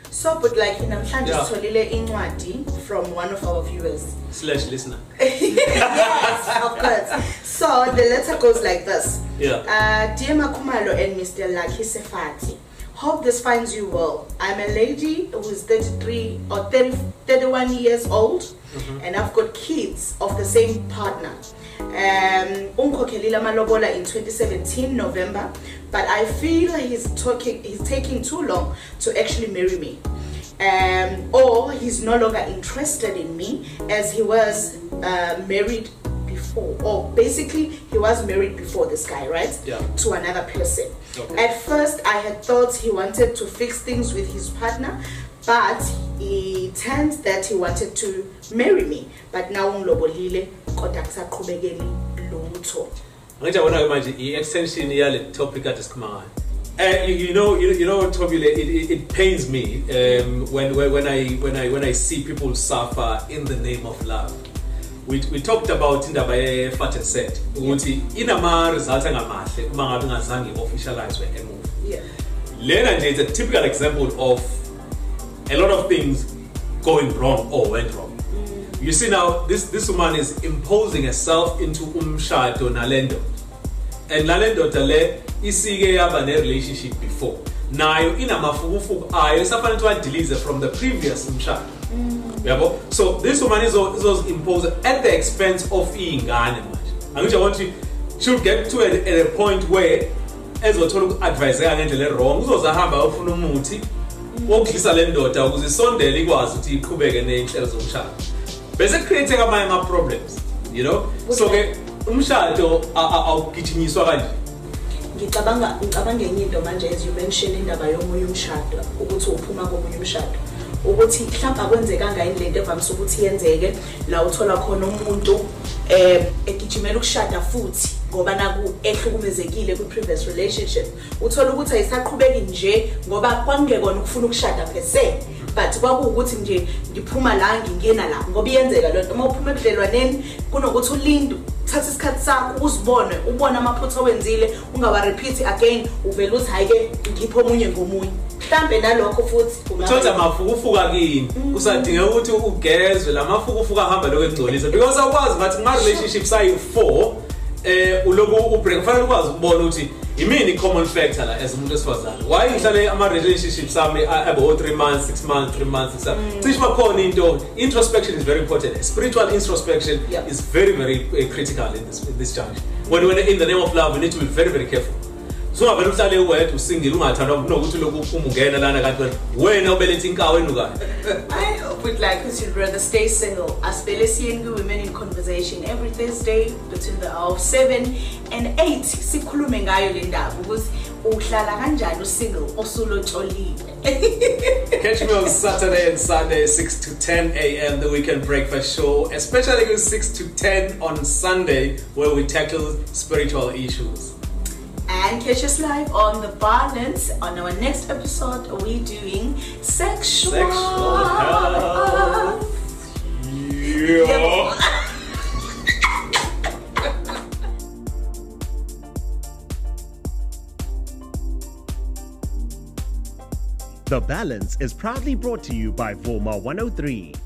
So, but like namhlanje sitholile incwadi from one of our viewers / listener. Yes, of course. So the letter goes like this. Yeah. Dear Makumalo and Mr. Lucky Sefati, hope this finds you well. I'm a lady who is 33 or 31 years old, and I've got kids of the same partner. Unkokhelile malobola in 2017 November, but I feel he's taking too long to actually marry me. Or he's no longer interested in me as he was married before. Or basically he was married before, this guy, right? Yeah. To another person. Okay. At first I had thought he wanted to fix things with his partner, but he turned that he wanted to marry me. But now ungilobolile kodwa kusaqhubekeli lutho. Ngijabona manje i-extension yale topic ade sikhuluma ngayo. You know, Tobile, it pains me when I see people suffer in the name of love. We talked about indaba ye-fat and set ukuthi inama results angamahle uma ngabe ngazange officializwe emuva. Yeah. Lena nje is a typical example of a lot of things going wrong or went wrong. You see now, this woman is imposing herself into umshado nalendo, and nalendo dale isike yaba ne relationship before. Nayo inamafukufuku ayo isafana to delete from the previous umshado. Yabo? So this woman is imposed at the expense of ingane manje. Angisho ukuthi should get to a point where ezothola advice ngendlela wrong uzozahamba ufuna umuthi wokudlisa le ndoda ukuze isondele ikwazi ukuthi iqhubeke nezinhlelo zomshado. Bese creating ama problems, you know? So ke umshado awugijinyiswa kanje. Ngicabanga enye into manje as you mentioned indaba yomunye umshado ukuthi uphuma komunye umshado. Ukuthi mhlawumbe akwenzekanga indlela evamise ukuthi yenzeke la uthola khona umuntu egijimela ukushada futhi ngoba naku ehlukumezekile ku previous relationship. Uthola ukuthi ayisaqhubeki nje ngoba kwangekona ukufuna ukushada per se, but kwakuwukuthi nje ngiphuma la ngingena la ngoba iyenzeka lo nto. Uma uphuma ebudlelwaneni kunokuthi ulinde uthatha isikhathi sakho uzibone ubone amaphutha wenzile ungawa repeat again uvela uthi hayike ngipho omunye ngomunye. Mhlambe nalokho futhi uthatha mafukufuka kini kusadinga ukuthi ugezwe lamafukufuka ahamba lokho engcolisa because awukwazi ngathi kuma relationships ayi 4 uloku ubreak fanele ukwazi ukubona ukuthi imini common factor la as umuntu esifazane why ngihlale ama relationships sami about 3 months 6 months 3 months 6 months cishe bakhona into introspection is very important. Spiritual introspection is very critical in this junction. When in the name of love we need to be very careful. So avela uhlale uwedwa usingile ungathandwa kunokuthi lokhu uphuma ungena lana kanti wena ubelethe inkawu enukayo. I would like to rather stay single. Asibele siyengu women in conversation every Thursday between the hour of 7 and 8 sikhulume ngayo le ndaba ukuthi uhlala kanjani usingle osulotsholiwe. Catch me on Saturday and Sunday 6 to 10 a.m. the weekend breakfast show, especially 6 to 10 on Sunday where we tackle spiritual issues. And catch us live on The Balance. On our next episode, we're doing sexual health. Yeah. The Balance is proudly brought to you by Voma 103.